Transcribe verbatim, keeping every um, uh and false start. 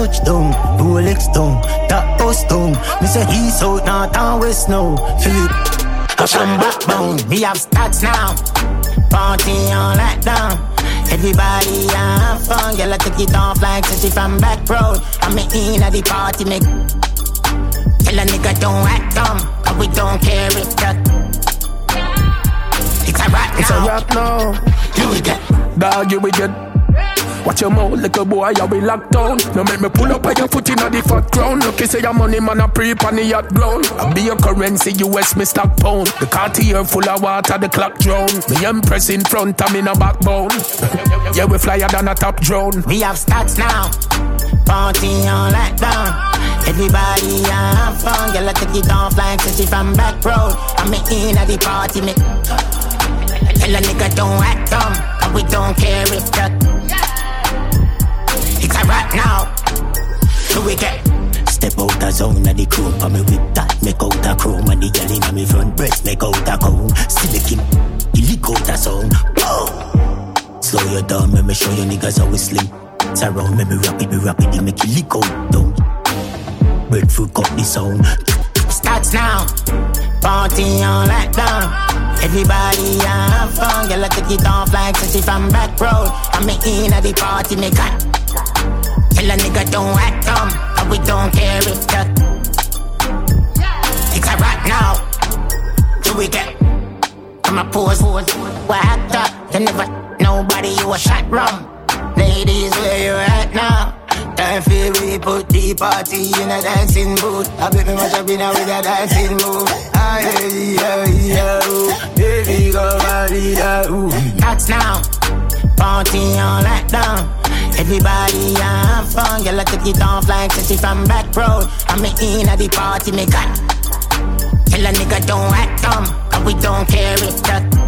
touchdown, Rolex down, that bus down. Me say east, south, north and west now. Philip, I from backbone. We have stats now. Party on lockdown. Everybody have fun. Girl, I take it off like she from back road. I'm in at the party, make. Tell a nigga don't act dumb, cause we don't care if that. It's a rap now. It's a rap now. You will get. Dog, you will get. Watch your mouth, little boy, you be locked down. Now make me pull up on your foot in the fat ground. Look, you say your money, man, a pre on the yacht ground. I be your currency, U S, me stock pound. The Cartier full of water, the clock drown. Me empress in front, I'm in a backbone. Yeah, we flyer than a top drone. We have stats now. Party on lockdown. Everybody have fun. Girl, I take it off like she from back road. I'm in at the party, me. Tell a nigga don't act dumb, cause we don't care if that. It's a rap now. Who we get? Step out the zone of the crew. For me with that, make out the chrome. And the girl in my front breast, make out the cone. Silicon, you lick out the sound. Boom. Slow you down, let me show you niggas how we slim. It's around, let me rap it, me rap it, make you lick out down. Breadfruit cut the sound. Starts now. Party on lockdown. Everybody have fun. Girl, I take it off like she from back road. I'm in at the party, me cut. Tell a nigga don't act dumb, cause we don't care if that. It's a rap now. Do we get? I'm a pose, pose. What actor? You never, nobody, you a shot rum. Ladies, where you at now? Time for we put the party in a dancing booth. I bet me much up in a with a dancing move. Ah, yeah, yeah, yeah, baby, go body, yeah, ooh. That's now. Party on lockdown. Everybody have fun. Girl, I take it off like she from back road. I'm in at the party, me cut. Tell a nigga don't act dumb, cause we don't care if that.